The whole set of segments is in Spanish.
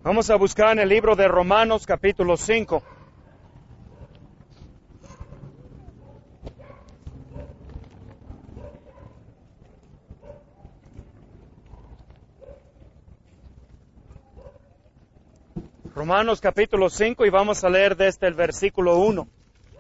Vamos a buscar en el libro de Romanos capítulo 5. Romanos capítulo 5 y vamos a leer desde el versículo 1.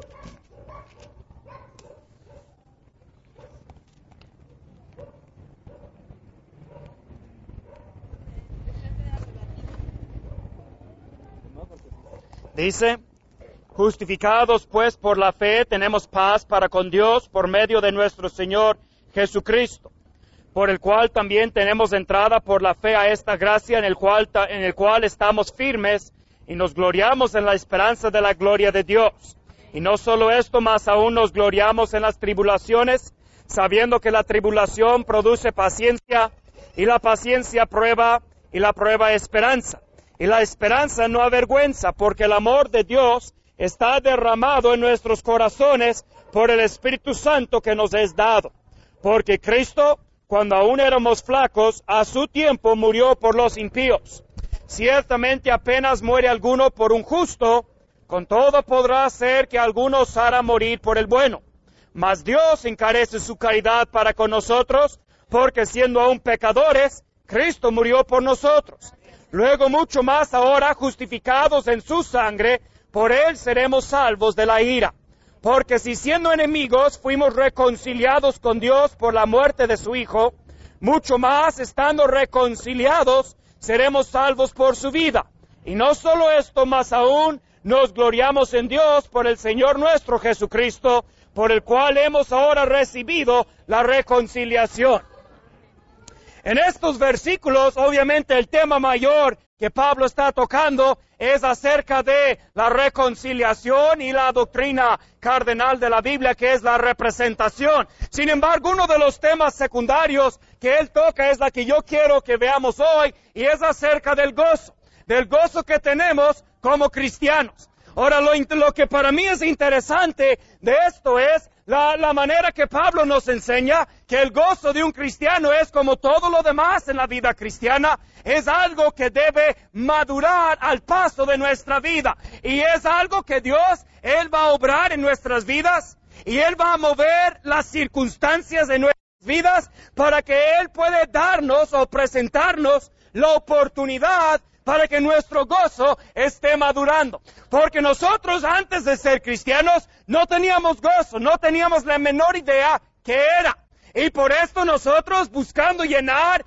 Dice, justificados pues por la fe tenemos paz para con Dios por medio de nuestro Señor Jesucristo, por el cual también tenemos entrada por la fe a esta gracia en el cual estamos firmes y nos gloriamos en la esperanza de la gloria de Dios. Y no solo esto, más aún nos gloriamos en las tribulaciones, sabiendo que la tribulación produce paciencia, y la paciencia prueba, y la prueba esperanza. Y la esperanza no avergüenza, porque el amor de Dios está derramado en nuestros corazones por el Espíritu Santo que nos es dado. Porque Cristo, cuando aún éramos flacos, a su tiempo murió por los impíos. Ciertamente apenas muere alguno por un justo, con todo podrá hacer que alguno osara morir por el bueno. Mas Dios encarece su caridad para con nosotros, porque siendo aún pecadores, Cristo murió por nosotros. Luego mucho más ahora, justificados en su sangre, por él seremos salvos de la ira. Porque si siendo enemigos fuimos reconciliados con Dios por la muerte de su Hijo, mucho más estando reconciliados seremos salvos por su vida. Y no solo esto, más aún nos gloriamos en Dios por el Señor nuestro Jesucristo, por el cual hemos ahora recibido la reconciliación. En estos versículos, obviamente, el tema mayor que Pablo está tocando es acerca de la reconciliación y la doctrina cardenal de la Biblia, que es la representación. Sin embargo, uno de los temas secundarios que él toca es la que yo quiero que veamos hoy, y es acerca del gozo que tenemos como cristianos. Ahora, lo que para mí es interesante de esto es la manera que Pablo nos enseña que el gozo de un cristiano es como todo lo demás en la vida cristiana, es algo que debe madurar al paso de nuestra vida, y es algo que Dios, Él va a obrar en nuestras vidas, y Él va a mover las circunstancias de nuestras vidas para que Él pueda darnos o presentarnos la oportunidad para que nuestro gozo esté madurando. Porque nosotros antes de ser cristianos no teníamos gozo, no teníamos la menor idea qué era. Y por esto nosotros, buscando llenar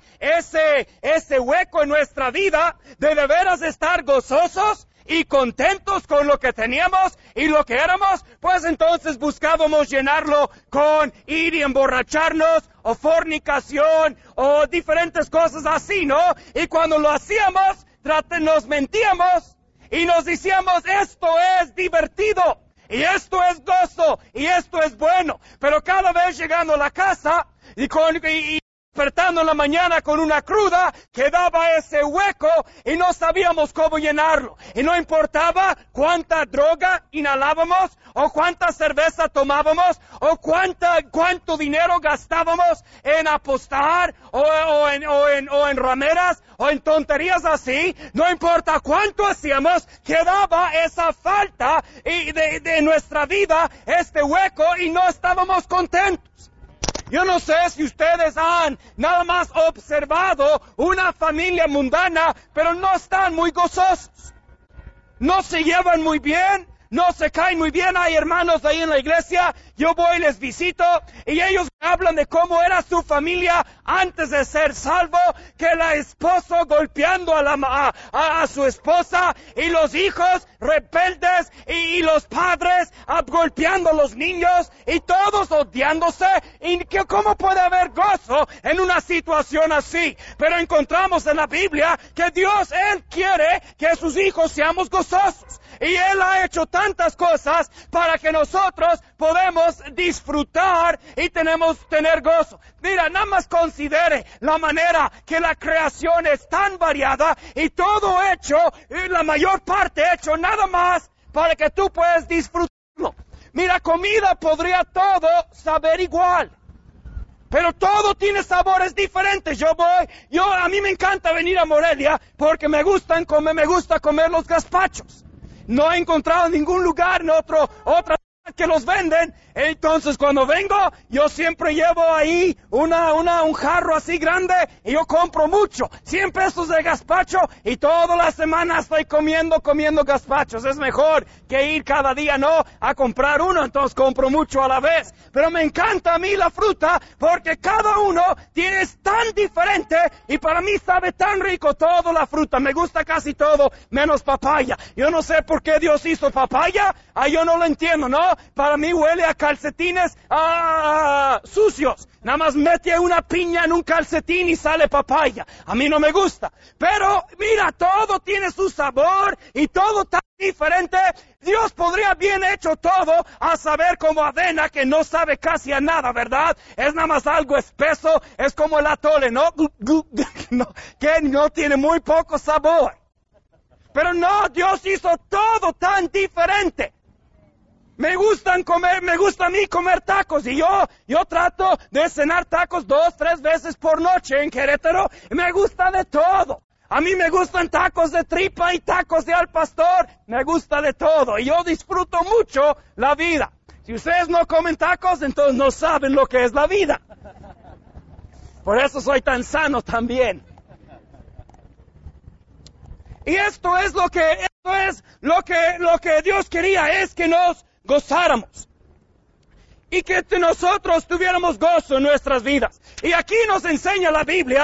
ese hueco en nuestra vida, de veras estar gozosos y contentos con lo que teníamos y lo que éramos, pues entonces buscábamos llenarlo con ir y emborracharnos, o fornicación, o diferentes cosas así, ¿no? Y cuando lo hacíamos, nos mentíamos y nos decíamos, esto es divertido, y esto es gozo, y esto es bueno. Pero cada vez llegando a la casa y despertando en la mañana con una cruda, quedaba ese hueco y no sabíamos cómo llenarlo. Y no importaba cuánta droga inhalábamos, o cuánta cerveza tomábamos, o cuánto dinero gastábamos en apostar, o en rameras, o en tonterías así. No importa cuánto hacíamos, quedaba esa falta de nuestra vida, este hueco, y no estábamos contentos. Yo no sé si ustedes han nada más observado una familia mundana, pero no están muy gozosos. No se llevan muy bien, no se caen muy bien. Hay hermanos ahí en la iglesia, yo voy y les visito, y ellos hablan de cómo era su familia antes de ser salvo, que el esposo golpeando a su esposa, y los hijos rebeldes, y los padres golpeando a los niños, y todos odiándose. Y ¿cómo puede haber gozo en una situación así? Pero encontramos en la Biblia que Dios, Él quiere que sus hijos seamos gozosos. Y Él ha hecho tantas cosas para que nosotros podemos disfrutar y tener gozo. Mira, nada más considere la manera que la creación es tan variada, y todo hecho, la mayor parte hecho nada más para que tú puedas disfrutarlo. Mira, comida podría todo saber igual. Pero todo tiene sabores diferentes. A mí me encanta venir a Morelia porque me gusta comer los gazpachos. No he encontrado ningún lugar, otra que los venden. Entonces cuando vengo, yo siempre llevo ahí un jarro así grande y yo compro mucho, 100 pesos de gazpacho, y toda la semana estoy comiendo gazpachos. Es mejor que ir cada día, a comprar uno, entonces compro mucho a la vez. Pero me encanta a mí la fruta porque cada uno es tan diferente y para mí sabe tan rico toda la fruta. Me gusta casi todo menos papaya. Yo no sé por qué Dios hizo papaya, yo no lo entiendo, Para mí huele a calcetines sucios. Nada más mete una piña en un calcetín y sale papaya. A mí no me gusta. Pero mira, todo tiene su sabor y todo tan diferente. Dios podría bien hecho todo, a saber, como avena, que no sabe casi a nada, ¿verdad? Es nada más algo espeso, es como el atole, que no tiene muy poco sabor. Pero no, Dios hizo todo tan diferente. Me gusta a mí comer tacos, y yo trato de cenar tacos 2-3 veces por noche en Querétaro. Me gusta de todo. A mí me gustan tacos de tripa y tacos de al pastor. Me gusta de todo y yo disfruto mucho la vida. Si ustedes no comen tacos, entonces no saben lo que es la vida. Por eso soy tan sano también. Y esto es lo que Dios quería, es que nos gozáramos y que nosotros tuviéramos gozo en nuestras vidas. Y aquí nos enseña la Biblia,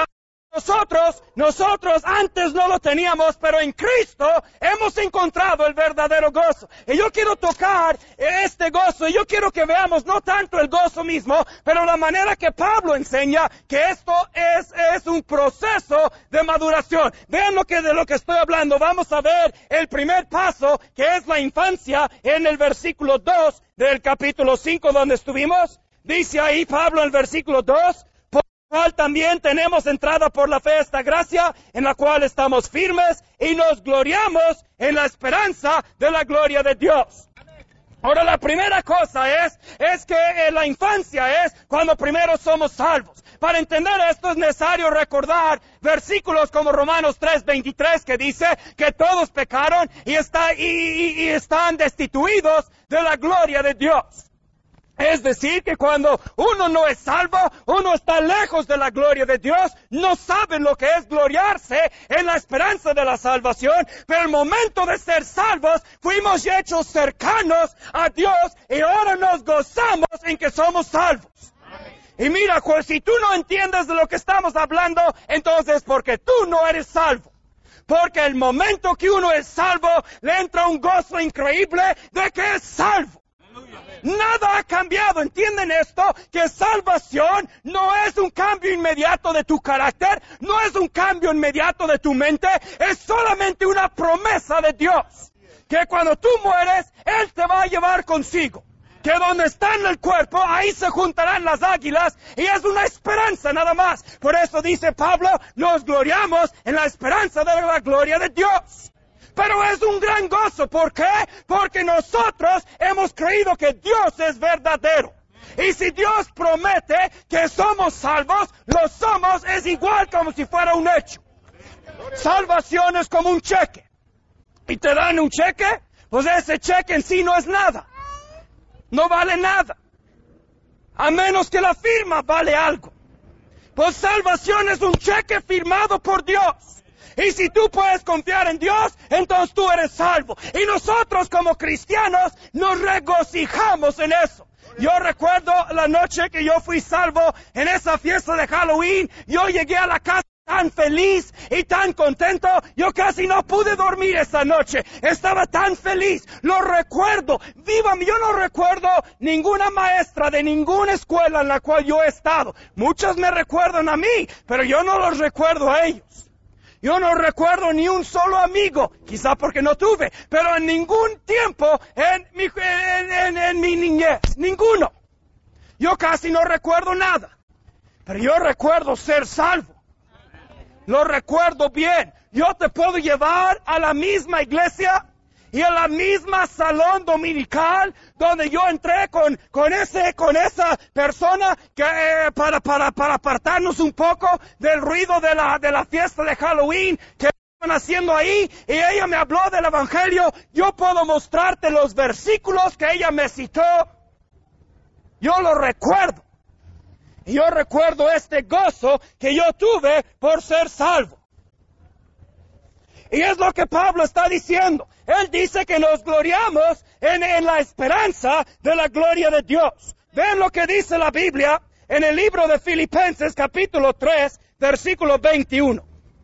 nosotros antes no lo teníamos, pero en Cristo hemos encontrado el verdadero gozo. Y yo quiero tocar este gozo, y yo quiero que veamos no tanto el gozo mismo, pero la manera que Pablo enseña que esto es un proceso de maduración. Vean de lo que estoy hablando. Vamos a ver el primer paso, que es la infancia, en el versículo 2 del capítulo 5 donde estuvimos. Dice ahí Pablo en el versículo 2, cual también tenemos entrada por la fe a esta gracia, en la cual estamos firmes y nos gloriamos en la esperanza de la gloria de Dios. Ahora, la primera cosa es que la infancia es cuando primero somos salvos. Para entender esto es necesario recordar versículos como Romanos 3:23, que dice que todos pecaron y están destituidos de la gloria de Dios. Es decir, que cuando uno no es salvo, uno está lejos de la gloria de Dios, no sabe lo que es gloriarse en la esperanza de la salvación, pero el momento de ser salvos, fuimos hechos cercanos a Dios y ahora nos gozamos en que somos salvos. Y mira, si tú no entiendes de lo que estamos hablando, entonces es porque tú no eres salvo. Porque el momento que uno es salvo, le entra un gozo increíble de que es salvo. Nada ha cambiado, ¿entienden esto? Que salvación no es un cambio inmediato de tu carácter, no es un cambio inmediato de tu mente, es solamente una promesa de Dios. Que cuando tú mueres, Él te va a llevar consigo. Que donde está en el cuerpo, ahí se juntarán las águilas, y es una esperanza nada más. Por eso dice Pablo, nos gloriamos en la esperanza de la gloria de Dios. Pero es un gran gozo. ¿Por qué? Porque nosotros hemos creído que Dios es verdadero. Y si Dios promete que somos salvos, lo somos, es igual como si fuera un hecho. Salvación es como un cheque. Y te dan un cheque, pues ese cheque en sí no es nada. No vale nada. A menos que la firma vale algo. Pues salvación es un cheque firmado por Dios. Y si tú puedes confiar en Dios, entonces tú eres salvo. Y nosotros como cristianos nos regocijamos en eso. Yo recuerdo la noche que yo fui salvo en esa fiesta de Halloween. Yo llegué a la casa tan feliz y tan contento. Yo casi no pude dormir esa noche. Estaba tan feliz. Lo recuerdo. Yo no recuerdo ninguna maestra de ninguna escuela en la cual yo he estado. Muchos me recuerdan a mí, pero yo no los recuerdo a ellos. Yo no recuerdo ni un solo amigo, quizá porque no tuve, pero en ningún tiempo en mi niñez, ninguno. Yo casi no recuerdo nada, pero yo recuerdo ser salvo. Lo recuerdo bien. Yo te puedo llevar a la misma iglesia Y en la misma salón dominical donde yo entré con esa persona que para apartarnos un poco del ruido de la fiesta de Halloween que estaban haciendo ahí, y ella me habló del Evangelio, yo puedo mostrarte los versículos que ella me citó. Yo lo recuerdo. Y yo recuerdo este gozo que yo tuve por ser salvo. Y es lo que Pablo está diciendo. Él dice que nos gloriamos en la esperanza de la gloria de Dios. Ven lo que dice la Biblia en el libro de Filipenses capítulo 3, versículo 21.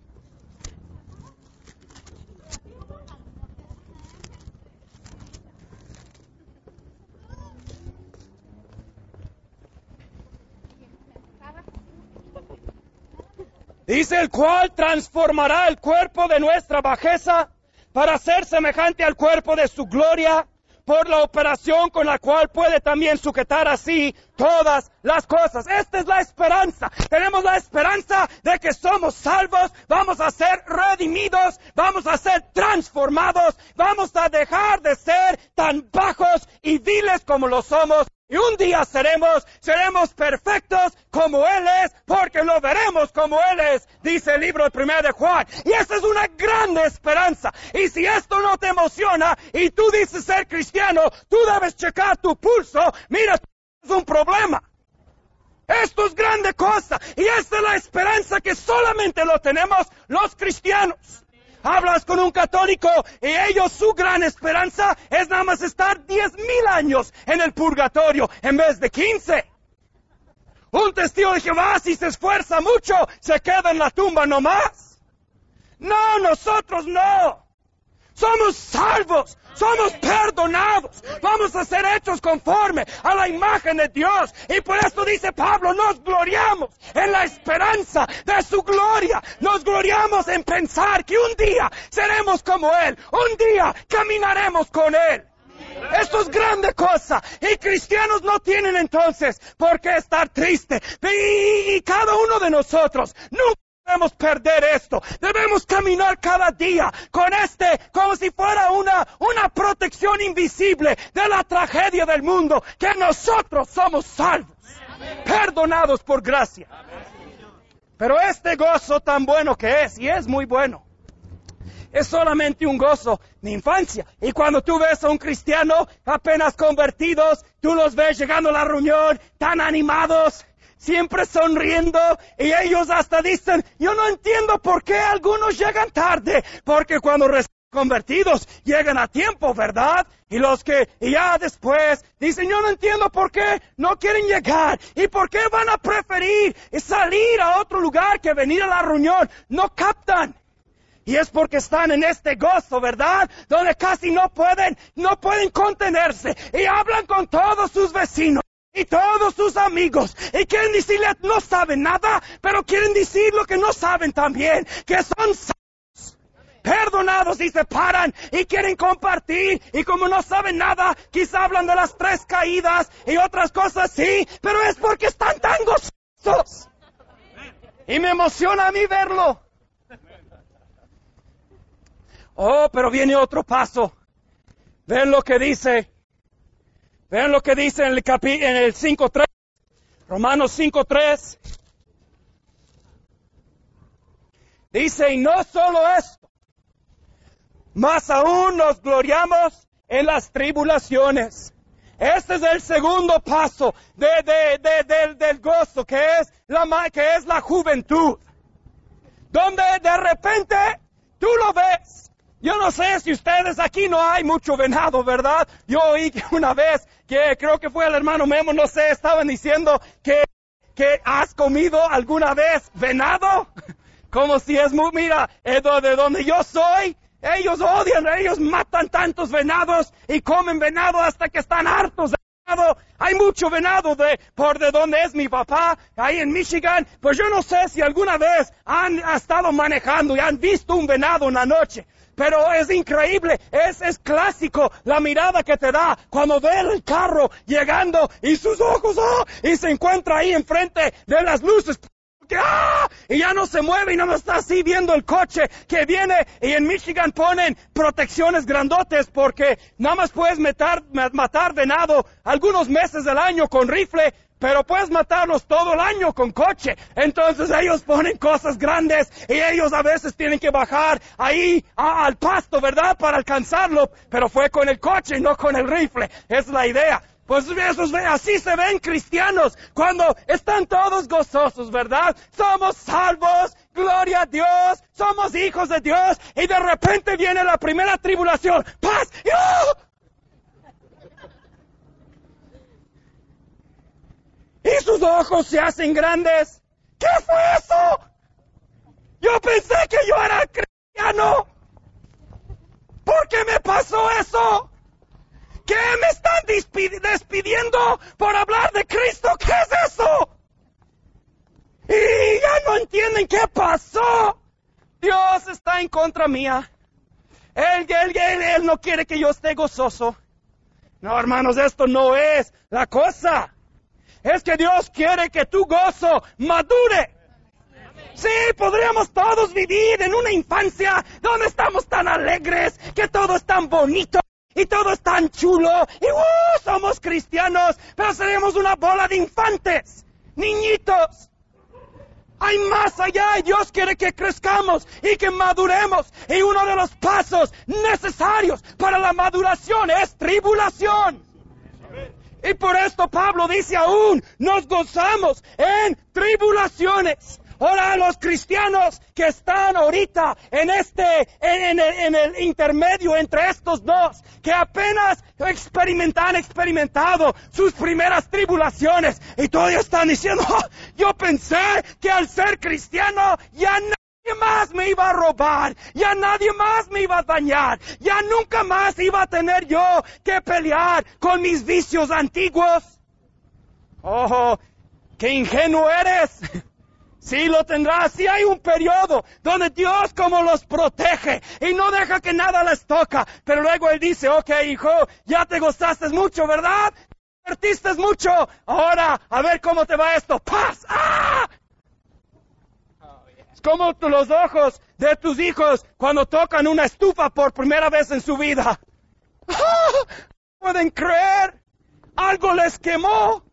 Dice: el cual transformará el cuerpo de nuestra bajeza para ser semejante al cuerpo de su gloria, por la operación con la cual puede también sujetar así todas las cosas. Esta es la esperanza. Tenemos la esperanza de que somos salvos, vamos a ser redimidos, vamos a ser transformados, vamos a dejar de ser tan bajos y viles como lo somos. Y un día seremos perfectos como Él es, porque lo veremos como Él es, dice el libro 1 de Juan. Y esa es una grande esperanza. Y si esto no te emociona y tú dices ser cristiano, tú debes checar tu pulso. Mira, es un problema. Esto es grande cosa. Y esta es la esperanza que solamente lo tenemos los cristianos. Hablas con un católico y ellos, su gran esperanza es nada más estar 10,000 años en el purgatorio en vez de 15. Un testigo de Jehová, si se esfuerza mucho, se queda en la tumba nomás. No, nosotros no. Somos salvos, somos perdonados, vamos a ser hechos conforme a la imagen de Dios. Y por esto dice Pablo, nos gloriamos en la esperanza de su gloria. Nos gloriamos en pensar que un día seremos como Él, un día caminaremos con Él. Esto es grande cosa. Y cristianos no tienen entonces por qué estar tristes. Y cada uno de nosotros nunca debemos perder esto. Debemos caminar cada día con como si fuera una protección invisible de la tragedia del mundo, que nosotros somos salvos, perdonados por gracia. Pero este gozo tan bueno que es, y es muy bueno, es solamente un gozo de infancia. Y cuando tú ves a un cristiano apenas convertidos, tú los ves llegando a la reunión tan animados, siempre sonriendo, y ellos hasta dicen, yo no entiendo por qué algunos llegan tarde, porque cuando recién convertidos llegan a tiempo, ¿verdad? Y los que ya después dicen, yo no entiendo por qué no quieren llegar, y por qué van a preferir salir a otro lugar que venir a la reunión. No captan. Y es porque están en este gozo, ¿verdad? Donde casi no pueden contenerse, y hablan con todos sus vecinos y todos sus amigos, y quieren decirle, no saben nada, pero quieren decir lo que no saben también, que son salvos, perdonados, y se paran y quieren compartir, y como no saben nada, quizá hablan de las 3 caídas y otras cosas, sí, pero es porque están tan gozosos. Y me emociona a mí verlo. Oh, pero viene otro paso. Ven lo que dice en el 5:3. Romanos 5:3. Dice, y no solo esto, más aún nos gloriamos en las tribulaciones. Este es el segundo paso del gozo, que es la juventud. Donde de repente tú lo ves. Yo no sé si ustedes, aquí no hay mucho venado, ¿verdad? Yo oí que una vez, que creo que fue el hermano Memo, no sé, estaban diciendo que has comido alguna vez venado. Como si es muy, mira, de donde yo soy, ellos odian, ellos matan tantos venados y comen venado hasta que están hartos de venado. Hay mucho venado de donde es mi papá, ahí en Michigan. Pues yo no sé si alguna vez han estado manejando y han visto un venado en la noche. Pero es increíble, es clásico la mirada que te da cuando ve el carro llegando y sus ojos, y se encuentra ahí enfrente de las luces. que ¡ah! Y ya no se mueve y no está así viendo el coche que viene. Y en Michigan ponen protecciones grandotes porque nada más puedes matar venado algunos meses del año con rifle, pero puedes matarlos todo el año con coche. Entonces ellos ponen cosas grandes y ellos a veces tienen que bajar ahí al pasto, ¿verdad? Para alcanzarlo, pero fue con el coche y no con el rifle. Es la idea. Pues así se ven cristianos cuando están todos gozosos, ¿verdad? Somos salvos, gloria a Dios, somos hijos de Dios, y de repente viene la primera tribulación. ¡Paz! y ¡oh! Y sus ojos se hacen grandes. ¿Qué fue eso? Yo pensé que yo era cristiano. ¿Por qué me pasó eso? ¿Qué me están despidiendo por hablar de Cristo? ¿Qué es eso? Y ya no entienden qué pasó. Dios está en contra mía. Él no quiere que yo esté gozoso. No, hermanos, esto no es la cosa. Es que Dios quiere que tu gozo madure. Sí, podríamos todos vivir en una infancia donde estamos tan alegres, que todo es tan bonito y todo es tan chulo y somos cristianos, pero seremos una bola de infantes, niñitos. Hay más allá y Dios quiere que crezcamos y que maduremos. Y uno de los pasos necesarios para la maduración es tribulación. Y por esto Pablo dice aún, nos gozamos en tribulaciones. Ahora los cristianos que están ahorita en el intermedio entre estos dos, que apenas han experimentado sus primeras tribulaciones y todavía están diciendo, yo pensé que al ser cristiano ya nadie más me iba a robar, ya nadie más me iba a dañar, ya nunca más iba a tener yo que pelear con mis vicios antiguos. ¡Oh, qué ingenuo eres! Sí lo tendrás, sí hay un periodo donde Dios como los protege y no deja que nada les toca, pero luego Él dice, ok hijo, ya te gozaste mucho, ¿verdad? Te divertiste mucho, ahora a ver cómo te va esto, ¡paz! ¡Ah! Es como los ojos de tus hijos cuando tocan una estufa por primera vez en su vida. ¡Ah! ¿Pueden creer? Algo les quemó.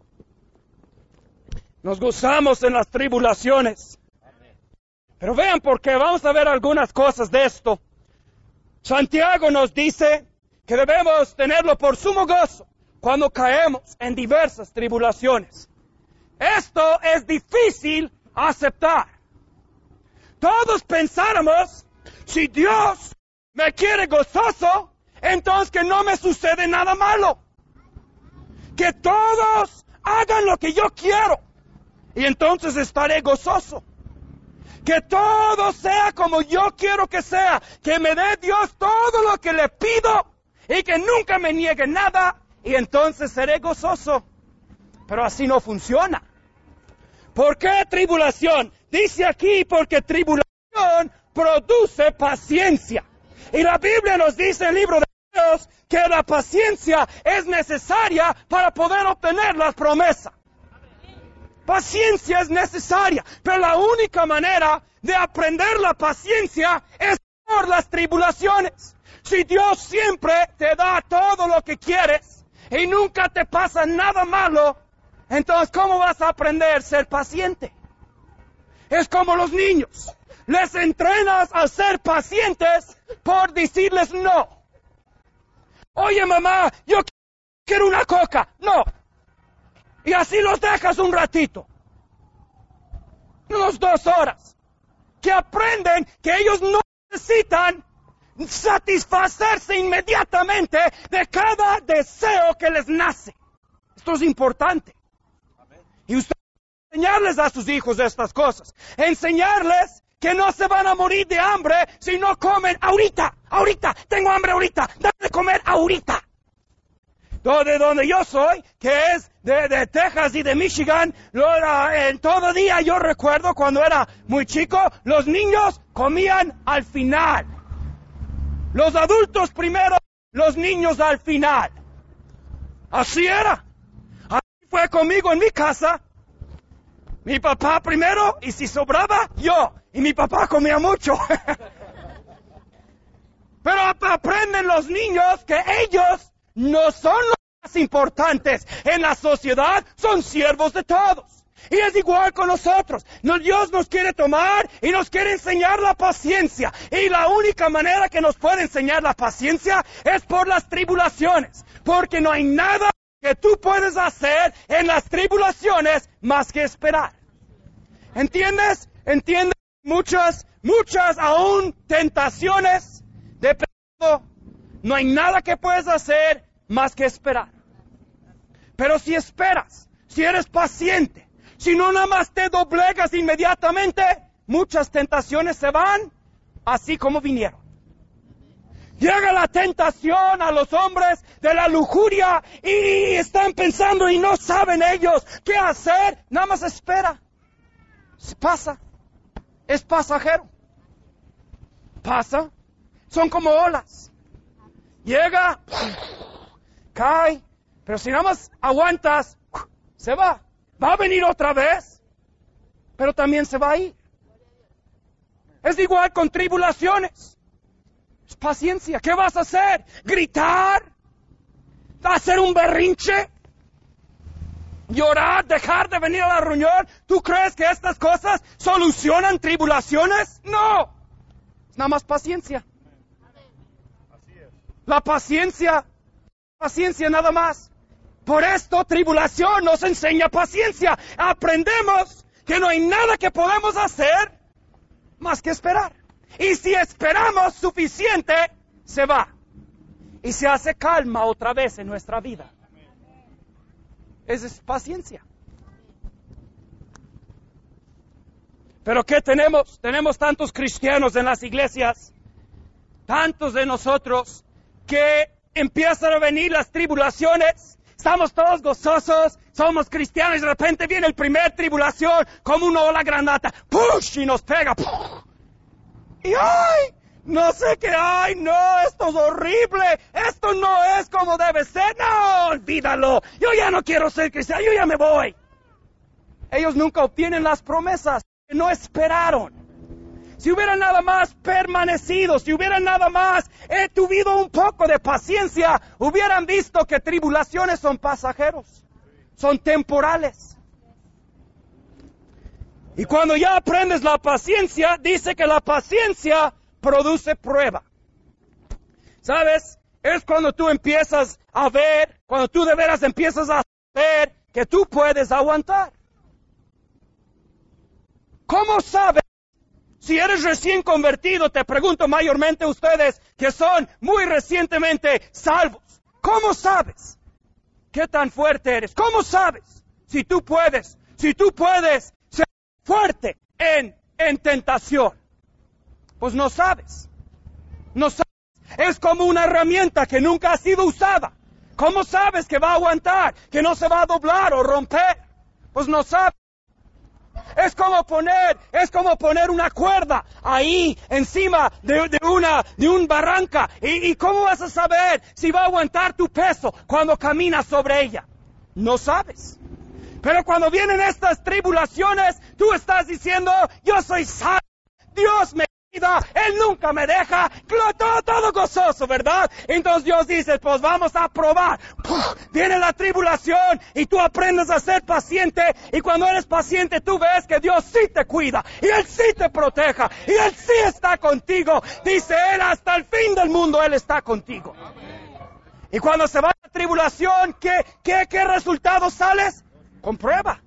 Nos gozamos en las tribulaciones. Pero vean por qué, vamos a ver algunas cosas de esto. Santiago nos dice que debemos tenerlo por sumo gozo cuando caemos en diversas tribulaciones. Esto es difícil aceptar. Todos pensáramos, si Dios me quiere gozoso, entonces que no me sucede nada malo. Que todos hagan lo que yo quiero. Y entonces estaré gozoso. Que todo sea como yo quiero que sea. Que me dé Dios todo lo que le pido. Y que nunca me niegue nada. Y entonces seré gozoso. Pero así no funciona. ¿Por qué tribulación? Dice aquí porque tribulación produce paciencia. Y la Biblia nos dice en el libro de Dios que la paciencia es necesaria para poder obtener las promesas. Paciencia es necesaria, pero la única manera de aprender la paciencia es por las tribulaciones. Si Dios siempre te da todo lo que quieres y nunca te pasa nada malo, entonces ¿cómo vas a aprender a ser paciente? Es como los niños. Les entrenas a ser pacientes por decirles no. Oye mamá, yo quiero una coca. No. Y así los dejas un ratito. Unos 2 horas. Que aprenden que ellos no necesitan satisfacerse inmediatamente de cada deseo que les nace. Esto es importante. Y usted enseñarles a sus hijos estas cosas. Enseñarles que no se van a morir de hambre si no comen ahorita. Ahorita, tengo hambre ahorita. Dame de comer ahorita. De donde yo soy, que es de Texas y de Michigan, en todo día yo recuerdo cuando era muy chico, los niños comían al final. Los adultos primero, los niños al final. Así era. Así fue conmigo en mi casa. Mi papá primero, y si sobraba, yo. Y mi papá comía mucho. Pero aprenden los niños que ellos no son los más importantes en la sociedad, son siervos de todos. Y es igual con nosotros. Dios nos quiere tomar y nos quiere enseñar la paciencia. Y la única manera que nos puede enseñar la paciencia es por las tribulaciones. Porque no hay nada que tú puedes hacer en las tribulaciones más que esperar. ¿Entiendes? ¿Entiendes? Muchas aún tentaciones de pecado. No hay nada que puedes hacer más que esperar. Pero si esperas, si eres paciente, si no nada más te doblegas inmediatamente, muchas tentaciones se van así como vinieron. Llega la tentación a los hombres de la lujuria y están pensando y no saben ellos qué hacer. Nada más espera. Pasa. Es pasajero. Pasa. Son como olas. Llega, cae, pero si nada más aguantas, se va. Va a venir otra vez, pero también se va a ir. Es igual con tribulaciones. Es paciencia. ¿Qué vas a hacer? ¿Gritar? ¿Hacer un berrinche? ¿Llorar? ¿Dejar de venir a la reunión? ¿Tú crees que estas cosas solucionan tribulaciones? No. Es nada más paciencia. La paciencia nada más. Por esto, tribulación nos enseña paciencia. Aprendemos que no hay nada que podemos hacer más que esperar. Y si esperamos suficiente, se va. Y se hace calma otra vez en nuestra vida. Esa es paciencia. Pero ¿qué tenemos? Tenemos tantos cristianos en las iglesias, tantos de nosotros, que empiezan a venir las tribulaciones. Estamos todos gozosos, somos cristianos y de repente viene el primer tribulación como una ola grandota, ¡push! Y nos pega, ¡push! Y ¡ay! No sé qué hay, no, esto es horrible, esto no es como debe ser, no, olvídalo, yo ya no quiero ser cristiano, yo ya me voy. Ellos nunca obtienen las promesas que no esperaron. Si hubieran nada más permanecido, si hubieran nada más tuvido un poco de paciencia, hubieran visto que tribulaciones son pasajeros, son temporales. Y cuando ya aprendes la paciencia, dice que la paciencia produce prueba. ¿Sabes? Es cuando tú empiezas a ver, cuando tú de veras empiezas a ver que tú puedes aguantar. ¿Cómo sabes? Si eres recién convertido, te pregunto mayormente a ustedes que son muy recientemente salvos. ¿Cómo sabes qué tan fuerte eres? ¿Cómo sabes si tú puedes ser fuerte en tentación? Pues no sabes. No sabes. Es como una herramienta que nunca ha sido usada. ¿Cómo sabes que va a aguantar? Que no se va a doblar o romper. Pues no sabes. Es como poner una cuerda ahí encima de un barranca. ¿Y cómo vas a saber si va a aguantar tu peso cuando caminas sobre ella? No sabes. Pero cuando vienen estas tribulaciones, tú estás diciendo, yo soy salvo, Dios me cuida, Él nunca me deja, todo gozoso, ¿verdad? Entonces Dios dice, pues vamos a probar. Viene la tribulación y tú aprendes a ser paciente, y cuando eres paciente tú ves que Dios sí te cuida, y Él sí te proteja, y Él sí está contigo. Dice Él, hasta el fin del mundo Él está contigo. Y cuando se va la tribulación, ¿qué resultado sales? Con prueba.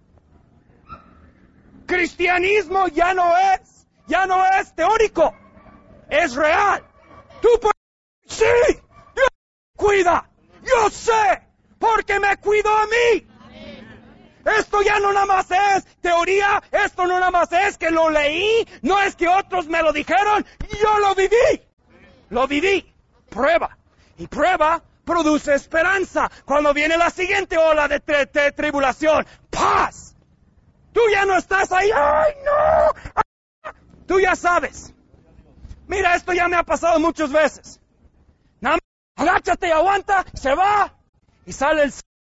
Cristianismo ya no es teórico, es real. Tú puedes, sí, Dios me cuida, yo sé, porque me cuidó a mí. Esto ya no nada más es teoría, esto no nada más es que lo leí, no es que otros me lo dijeron, yo lo viví. Prueba. Y prueba produce esperanza. Cuando viene la siguiente ola de tribulación, paz. Tú ya no estás ahí, ¡ay, no! Tú ya sabes. Mira, esto ya me ha pasado muchas veces. Nada más, agáchate y aguanta, se va. Y sale el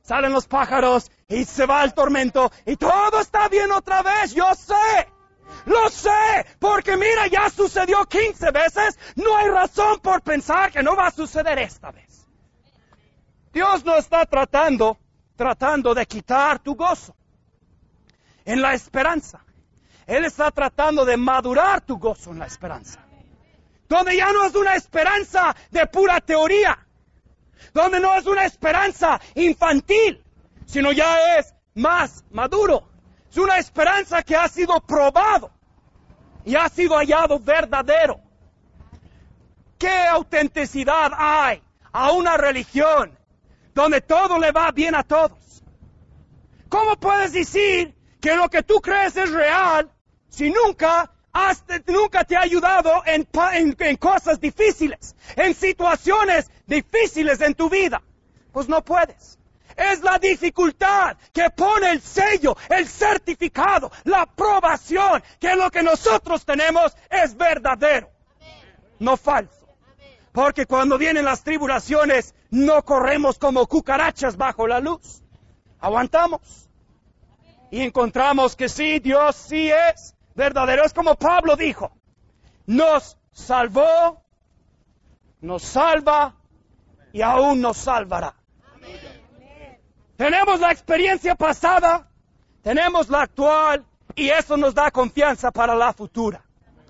salen los pájaros y se va el tormento y todo está bien otra vez. Yo sé, lo sé, porque mira, ya sucedió 15 veces. No hay razón por pensar que no va a suceder esta vez. Dios no está tratando de quitar tu gozo en la esperanza. Él está tratando de madurar tu gozo en la esperanza. Donde ya no es una esperanza de pura teoría. Donde no es una esperanza infantil, sino ya es más maduro. Es una esperanza que ha sido probado y ha sido hallado verdadero. ¿Qué autenticidad hay a una religión donde todo le va bien a todos? ¿Cómo puedes decir que lo que tú crees es real si nunca te ha ayudado en cosas difíciles, en situaciones difíciles en tu vida? Pues no puedes. Es la dificultad que pone el sello, el certificado, la aprobación, que lo que nosotros tenemos es verdadero, no falso. Porque cuando vienen las tribulaciones, no corremos como cucarachas bajo la luz. Aguantamos. Y encontramos que sí, Dios sí es verdadero. Es como Pablo dijo, nos salvó, nos salva y aún nos salvará. Tenemos la experiencia pasada, tenemos la actual y eso nos da confianza para la futura.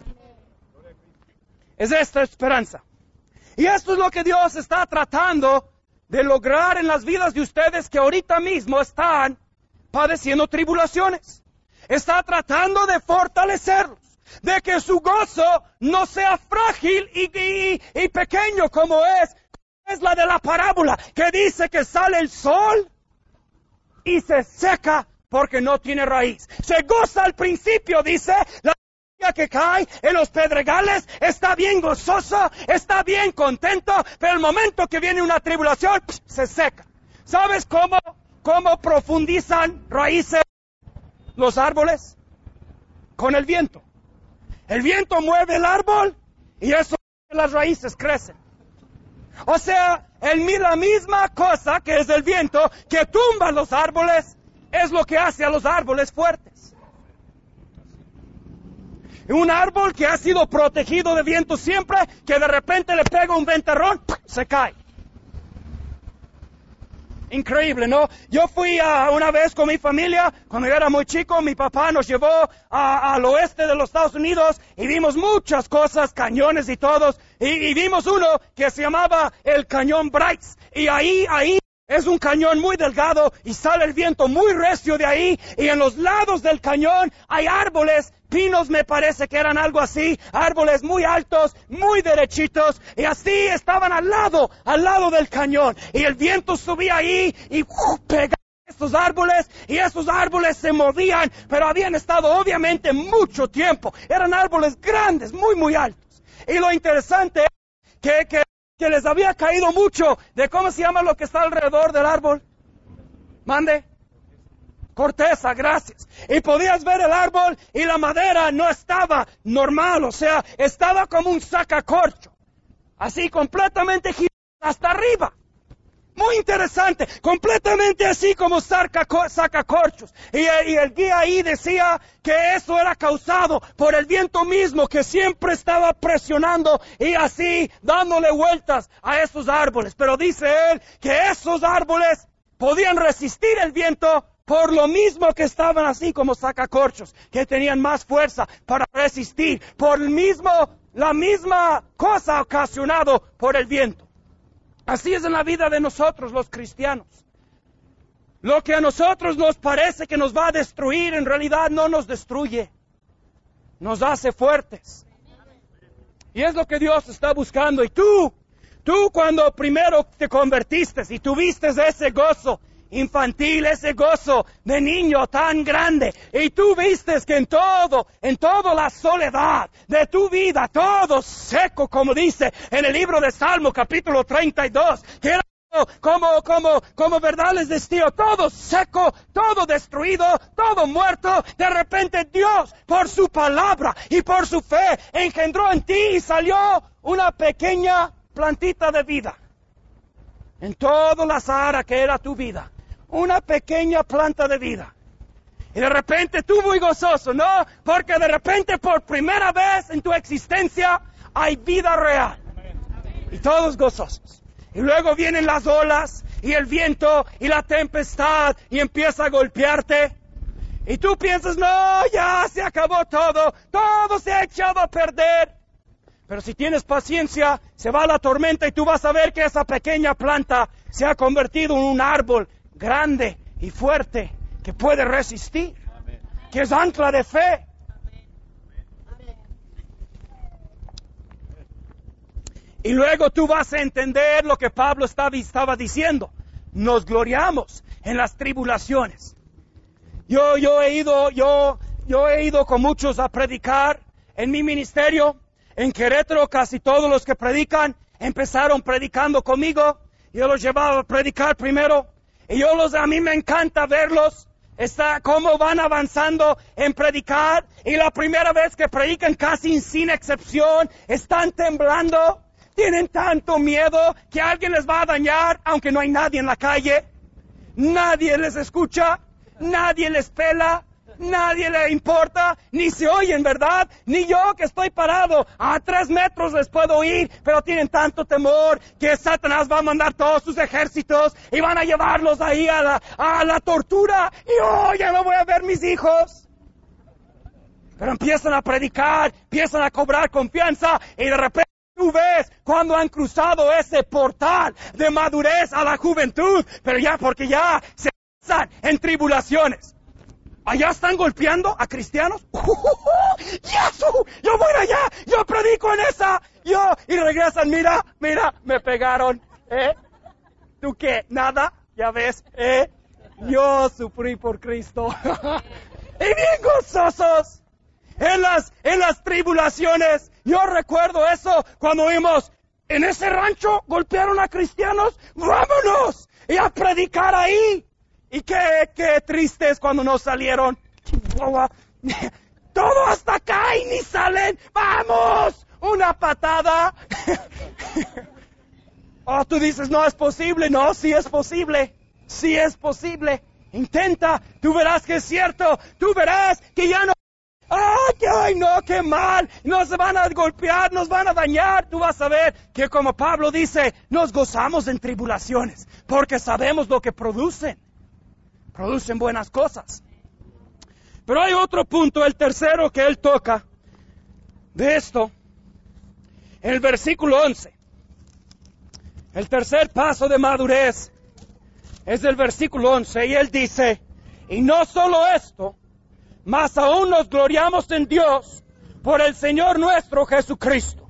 Es esta esperanza. Y esto es lo que Dios está tratando de lograr en las vidas de ustedes que ahorita mismo están padeciendo tribulaciones. Está tratando de fortalecerlos, de que su gozo no sea frágil y pequeño como es la de la parábola, que dice que sale el sol y se seca porque no tiene raíz. Se goza al principio, dice, la lluvia que cae en los pedregales, está bien gozoso, está bien contento, pero el momento que viene una tribulación, se seca. ¿Sabes cómo profundizan raíces los árboles? Con el viento. El viento mueve el árbol y eso las raíces crecen. O sea, la misma cosa que es el viento que tumba los árboles es lo que hace a los árboles fuertes. Un árbol que ha sido protegido de viento siempre, que de repente le pega un ventarrón, se cae. Increíble, ¿no? Yo fui una vez con mi familia, cuando yo era muy chico, mi papá nos llevó al oeste de los Estados Unidos y vimos muchas cosas, cañones y todos, y vimos uno que se llamaba el Cañón Bryce, y ahí es un cañón muy delgado y sale el viento muy recio de ahí, y en los lados del cañón hay árboles, pinos me parece que eran algo así, árboles muy altos, muy derechitos, y así estaban al lado del cañón, y el viento subía ahí y pegaba estos árboles, y esos árboles se movían, pero habían estado obviamente mucho tiempo, eran árboles grandes, muy muy altos, y lo interesante es que les había caído mucho de cómo se llama lo que está alrededor del árbol. Mande. Corteza, gracias. Y podías ver el árbol y la madera no estaba normal, o sea, estaba como un sacacorcho. Así completamente girada hasta arriba. Muy interesante, completamente así como sacacorchos. Y el guía ahí decía que eso era causado por el viento mismo que siempre estaba presionando y así dándole vueltas a esos árboles. Pero dice él que esos árboles podían resistir el viento por lo mismo que estaban así como sacacorchos, que tenían más fuerza para resistir, por la misma cosa ocasionado por el viento. Así es en la vida de nosotros los cristianos. Lo que a nosotros nos parece que nos va a destruir, en realidad no nos destruye. Nos hace fuertes. Y es lo que Dios está buscando. Y tú cuando primero te convertiste y tuviste ese gozo infantil, ese gozo de niño tan grande, y tú vistes que en todo la soledad de tu vida, todo seco, como dice en el libro de Salmo capítulo 32, que era como verdad les decía, todo seco, todo destruido, todo muerto. De repente Dios, por su palabra y por su fe, engendró en ti y salió una pequeña plantita de vida en toda la Sahara que era tu vida. una pequeña planta de vida. Y de repente tú muy gozoso, ¿no? Porque de repente por primera vez en tu existencia hay vida real. Y todos gozosos. Y luego vienen las olas y el viento y la tempestad y empieza a golpearte. Y tú piensas, no, ya se acabó todo se ha echado a perder. Pero si tienes paciencia, se va la tormenta y tú vas a ver que esa pequeña planta se ha convertido en un árbol grande y fuerte que puede resistir, que es ancla de fe. Y luego tú vas a entender lo que Pablo estaba diciendo. Nos gloriamos en las tribulaciones. Yo he ido con muchos a predicar en mi ministerio. En Querétaro casi todos los que predican empezaron predicando conmigo. Yo los llevaba a predicar primero. Y a mí me encanta verlos. Cómo van avanzando en predicar. Y la primera vez que predican casi sin excepción, están temblando. Tienen tanto miedo que alguien les va a dañar, aunque no hay nadie en la calle. Nadie les escucha. Nadie les pela, nadie le importa, ni se oyen, ¿verdad? Ni yo que estoy parado a 3 metros les puedo oír, pero tienen tanto temor que Satanás va a mandar todos sus ejércitos y van a llevarlos ahí a la tortura. Y ya no voy a ver mis hijos. Pero empiezan a predicar, empiezan a cobrar confianza y de repente tú ves cuando han cruzado ese portal de madurez a la juventud, pero porque ya se en tribulaciones. Allá están golpeando a cristianos. ¡Yasu! Yo voy allá, yo predico en esa. Y regresan, mira, me pegaron. ¿Tú qué? ¿Nada? Ya ves, yo sufrí por Cristo. Y bien gozosos en las tribulaciones. Yo recuerdo eso cuando vimos en ese rancho golpearon a cristianos. ¡Vámonos! Y a predicar ahí. Y qué triste es cuando no salieron. Todo hasta acá y ni salen. ¡Vamos! Una patada. Tú dices, no es posible. No, sí es posible. Sí es posible. Intenta. Tú verás que es cierto. Tú verás que ya no. ¡Ay, no, qué mal! Nos van a golpear, nos van a dañar. Tú vas a ver que como Pablo dice, nos gozamos en tribulaciones. Porque sabemos lo que producen. Producen buenas cosas. Pero hay otro punto, el tercero que él toca de esto, en el versículo 11. El tercer paso de madurez es el versículo 11 y él dice, y no solo esto, mas aún nos gloriamos en Dios por el Señor nuestro Jesucristo.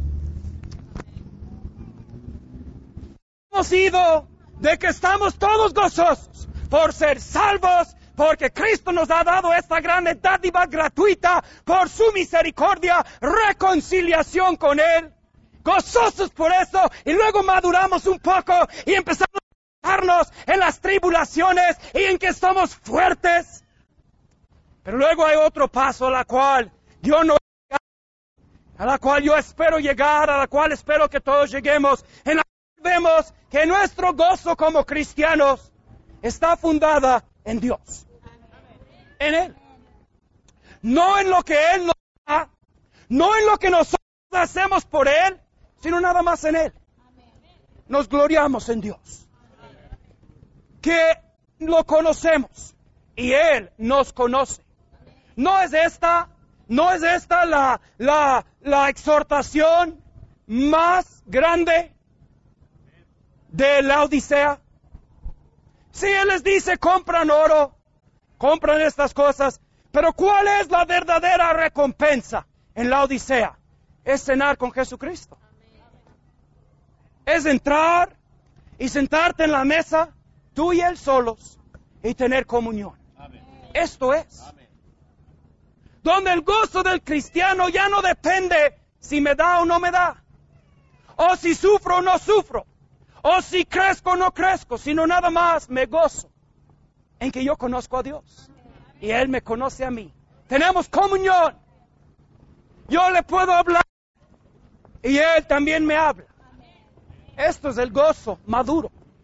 Hemos ido de que estamos todos gozosos por ser salvos, porque Cristo nos ha dado esta gran dádiva gratuita, por su misericordia, reconciliación con Él, gozosos por eso, y luego maduramos un poco y empezamos a darnos en las tribulaciones y en que somos fuertes. Pero luego hay otro paso a la cual yo espero llegar, a la cual espero que todos lleguemos, en la cual vemos que nuestro gozo como cristianos está fundada en Dios. En Él. No en lo que Él nos da, no en lo que nosotros hacemos por Él, sino nada más en Él. Nos gloriamos en Dios. Que lo conocemos y Él nos conoce. No es esta la exhortación más grande de la Odisea. Si Él les dice, compran oro, compran estas cosas, pero ¿cuál es la verdadera recompensa en la Odisea? Es cenar con Jesucristo. Es entrar y sentarte en la mesa, tú y Él solos, y tener comunión. Esto es. Donde el gozo del cristiano ya no depende si me da o no me da, o si sufro o no sufro, o si crezco o no crezco, sino nada más me gozo en que yo conozco a Dios y Él me conoce a mí. Tenemos comunión. Yo le puedo hablar y Él también me habla. Esto es el gozo maduro.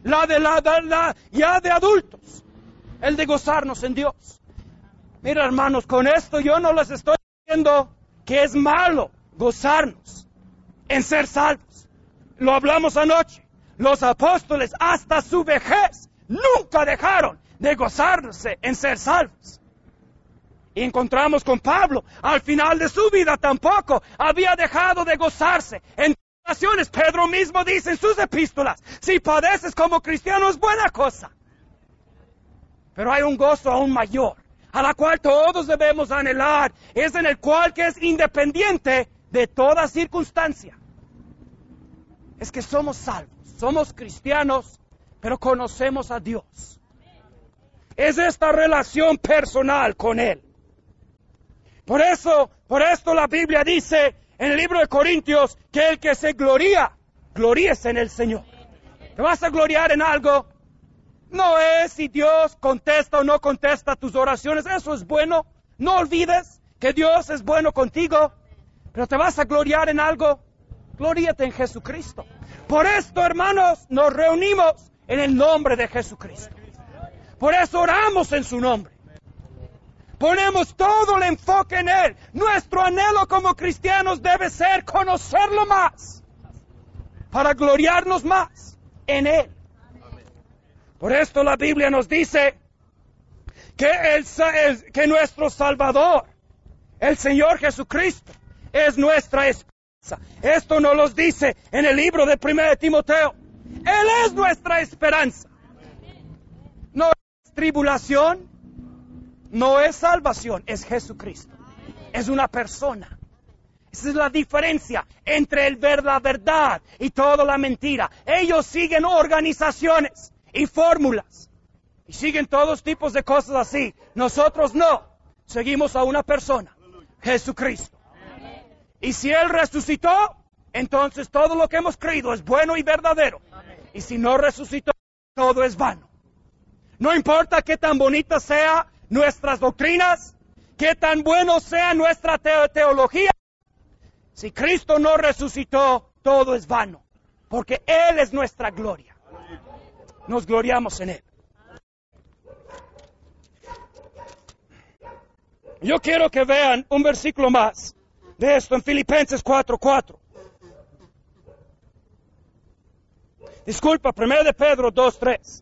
ya de adultos, el de gozarnos en Dios. Mira, hermanos, con esto yo no les estoy diciendo que es malo gozarnos en ser salvos. Lo hablamos anoche. Los apóstoles hasta su vejez nunca dejaron de gozarse en ser salvos. Y encontramos con Pablo, al final de su vida tampoco había dejado de gozarse en tentaciones. Pedro mismo dice en sus epístolas, si padeces como cristiano es buena cosa. Pero hay un gozo aún mayor, a la cual todos debemos anhelar, es en el cual que es independiente de toda circunstancia. Es que somos salvos, somos cristianos, pero conocemos a Dios. Es esta relación personal con Él. Por esto la Biblia dice en el libro de Corintios que el que se gloríese en el Señor. ¿Te vas a gloriar en algo? No es si Dios contesta o no contesta tus oraciones, eso es bueno. No olvides que Dios es bueno contigo, pero te vas a gloriar en algo, gloríate en Jesucristo. Por esto, hermanos, nos reunimos en el nombre de Jesucristo. Por eso oramos en su nombre. Ponemos todo el enfoque en Él. Nuestro anhelo como cristianos debe ser conocerlo más, para gloriarnos más en Él. Por esto la Biblia nos dice que nuestro Salvador, el Señor Jesucristo, es nuestra esperanza. Esto nos lo dice en el libro de 1 de Timoteo. Él es nuestra esperanza. No es tribulación, no es salvación, es Jesucristo. Es una persona. Esa es la diferencia entre la verdad y toda la mentira. Ellos siguen organizaciones y fórmulas y siguen todos tipos de cosas así. Nosotros no. Seguimos a una persona, Jesucristo. Y si Él resucitó, entonces todo lo que hemos creído es bueno y verdadero. Y si no resucitó, todo es vano. No importa qué tan bonitas sean nuestras doctrinas, qué tan bueno sea nuestra teología. Si Cristo no resucitó, todo es vano. Porque Él es nuestra gloria. Nos gloriamos en Él. Yo quiero que vean un versículo más de esto en Filipenses 4:4. Disculpa, 1 de Pedro 2:3.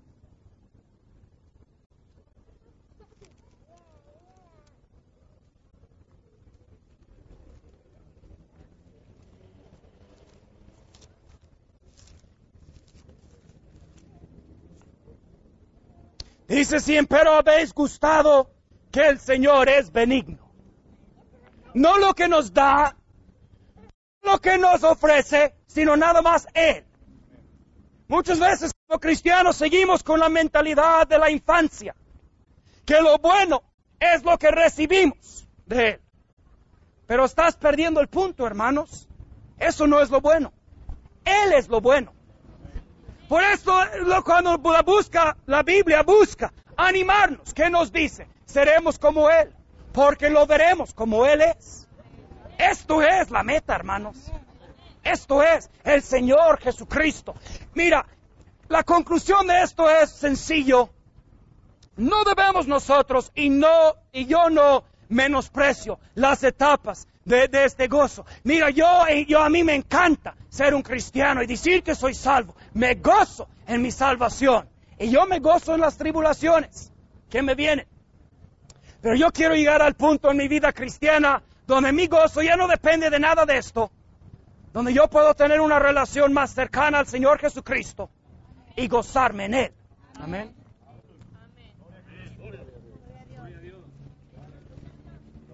Dice, si empero habéis gustado que el Señor es benigno. No lo que nos da, no lo que nos ofrece, sino nada más Él. Muchas veces como cristianos seguimos con la mentalidad de la infancia, que lo bueno es lo que recibimos de Él. Pero estás perdiendo el punto, hermanos. Eso no es lo bueno. Él es lo bueno. Por eso cuando la Biblia busca animarnos, ¿qué nos dice? Seremos como Él, porque lo veremos como Él es. Esto es la meta, hermanos. Esto es el Señor Jesucristo. Mira, la conclusión de esto es sencillo. No debemos nosotros, y yo no menosprecio las etapas de este gozo. Mira, a mí me encanta ser un cristiano y decir que soy salvo. Me gozo en mi salvación. Y yo me gozo en las tribulaciones que me vienen. Pero yo quiero llegar al punto en mi vida cristiana donde mi gozo ya no depende de nada de esto. Donde yo puedo tener una relación más cercana al Señor Jesucristo y gozarme en Él. Amén.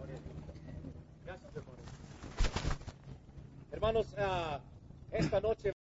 Hermanos, esta noche